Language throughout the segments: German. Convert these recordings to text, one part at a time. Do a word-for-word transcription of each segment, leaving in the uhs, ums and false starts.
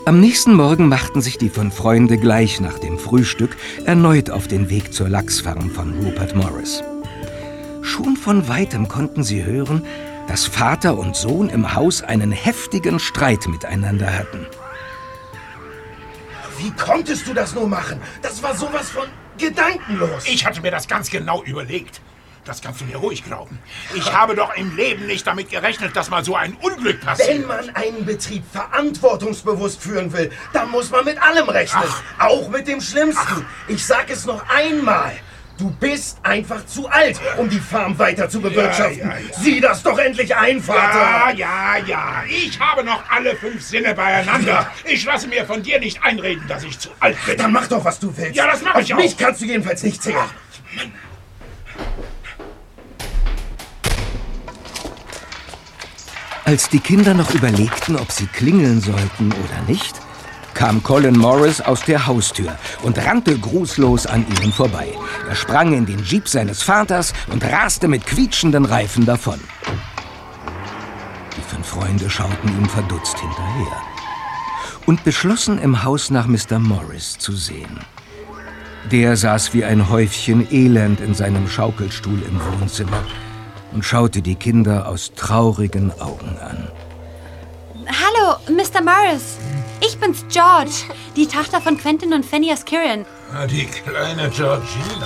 Am nächsten Morgen machten sich die fünf Freunde gleich nach dem Frühstück erneut auf den Weg zur Lachsfarm von Rupert Morris. Schon von Weitem konnten sie hören, dass Vater und Sohn im Haus einen heftigen Streit miteinander hatten. Wie konntest du das nur machen? Das war sowas von gedankenlos. Ich hatte mir das ganz genau überlegt. Das kannst du mir ruhig glauben. Ich habe doch im Leben nicht damit gerechnet, dass mal so ein Unglück passiert. Wenn man einen Betrieb verantwortungsbewusst führen will, dann muss man mit allem rechnen. Ach. Auch mit dem Schlimmsten. Ach. Ich sag es noch einmal. Du bist einfach zu alt, um die Farm weiter zu bewirtschaften. Ja, ja, ja. Sieh das doch endlich ein, Vater. Ja, ja, ja. Ich habe noch alle fünf Sinne beieinander. Ich lasse mir von dir nicht einreden, dass ich zu alt bin. Dann mach doch, was du willst. Ja, das mache ich auch. Auf mich kannst du jedenfalls nicht zählen. Ach, Mann. Als die Kinder noch überlegten, ob sie klingeln sollten oder nicht, kam Colin Morris aus der Haustür und rannte grußlos an ihnen vorbei. Er sprang in den Jeep seines Vaters und raste mit quietschenden Reifen davon. Die fünf Freunde schauten ihm verdutzt hinterher und beschlossen, im Haus nach Mister Morris zu sehen. Der saß wie ein Häufchen Elend in seinem Schaukelstuhl im Wohnzimmer und schaute die Kinder aus traurigen Augen an. Hallo, Mister Morris. Ich bin's, George, die Tochter von Quentin und Fanny Askerian. Die kleine Georgina.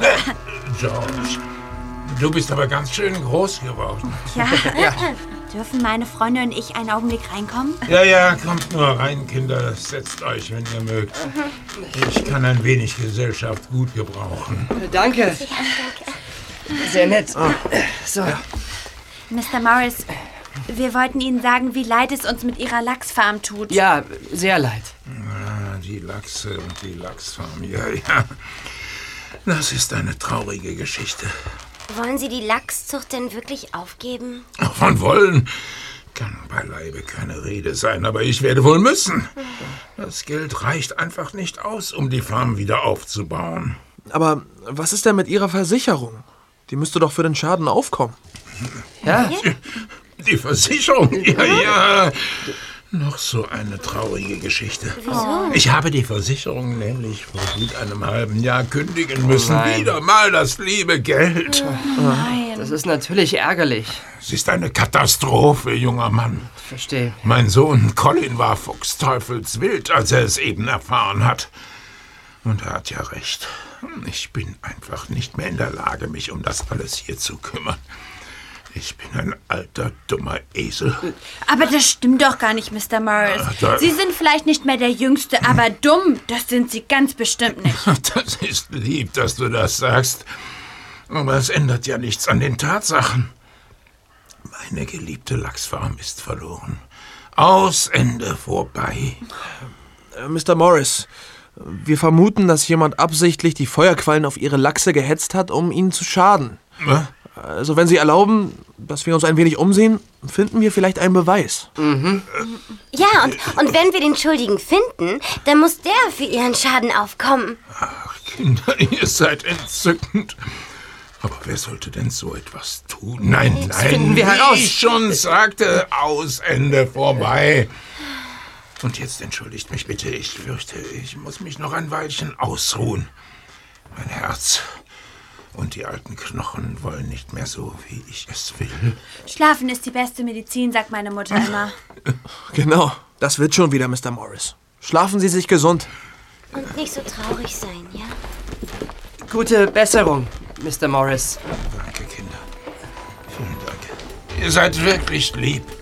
George, du bist aber ganz schön groß geworden. Ja. ja. Dürfen meine Freunde und ich einen Augenblick reinkommen? Ja, ja, kommt nur rein, Kinder. Setzt euch, wenn ihr mögt. Ich kann ein wenig Gesellschaft gut gebrauchen. Danke. Ja, danke. Sehr nett. Oh. So. Mister Morris, wir wollten Ihnen sagen, wie leid es uns mit Ihrer Lachsfarm tut. Ja, sehr leid. Ah, die Lachse und die Lachsfarm, ja, ja. Das ist eine traurige Geschichte. Wollen Sie die Lachszucht denn wirklich aufgeben? Von wollen kann beileibe keine Rede sein, aber ich werde wohl müssen. Das Geld reicht einfach nicht aus, um die Farm wieder aufzubauen. Aber was ist denn mit Ihrer Versicherung? Die müsste doch für den Schaden aufkommen. Ja. Die, die Versicherung? Ja, ja. Noch so eine traurige Geschichte. Wieso? Ich habe die Versicherung nämlich vor gut einem halben Jahr kündigen müssen. Oh Wieder mal das liebe Geld. Oh nein. Das ist natürlich ärgerlich. Es ist eine Katastrophe, junger Mann. Ich verstehe. Mein Sohn Colin war fuchsteufelswild, als er es eben erfahren hat. Und er hat ja recht. Ich bin einfach nicht mehr in der Lage, mich um das alles hier zu kümmern. Ich bin ein alter, dummer Esel. Aber das stimmt doch gar nicht, Mister Morris. Ja, Sie sind vielleicht nicht mehr der Jüngste, aber dumm, das sind Sie ganz bestimmt nicht. Das ist lieb, dass du das sagst. Aber es ändert ja nichts an den Tatsachen. Meine geliebte Lachsfarm ist verloren. Aus, Ende, vorbei. Äh, Mister Morris, wir vermuten, dass jemand absichtlich die Feuerquallen auf Ihre Lachse gehetzt hat, um ihnen zu schaden. Was? Also wenn Sie erlauben, dass wir uns ein wenig umsehen, finden wir vielleicht einen Beweis. Mhm. Ja, und, und wenn wir den Schuldigen finden, dann muss der für ihren Schaden aufkommen. Ach, Kinder, ihr seid entzückend. Aber wer sollte denn so etwas tun? Nein, das nein, finden wir wie heraus. ich schon sagte, aus, Ende, vorbei. Und jetzt entschuldigt mich bitte, ich fürchte, ich muss mich noch ein Weilchen ausruhen. Mein Herz und die alten Knochen wollen nicht mehr so, wie ich es will. Schlafen ist die beste Medizin, sagt meine Mutter immer. Genau, das wird schon wieder, Mister Morris. Schlafen Sie sich gesund. Und nicht so traurig sein, ja? Gute Besserung, Mister Morris. Danke, Kinder. Vielen Dank. Ihr seid wirklich lieb.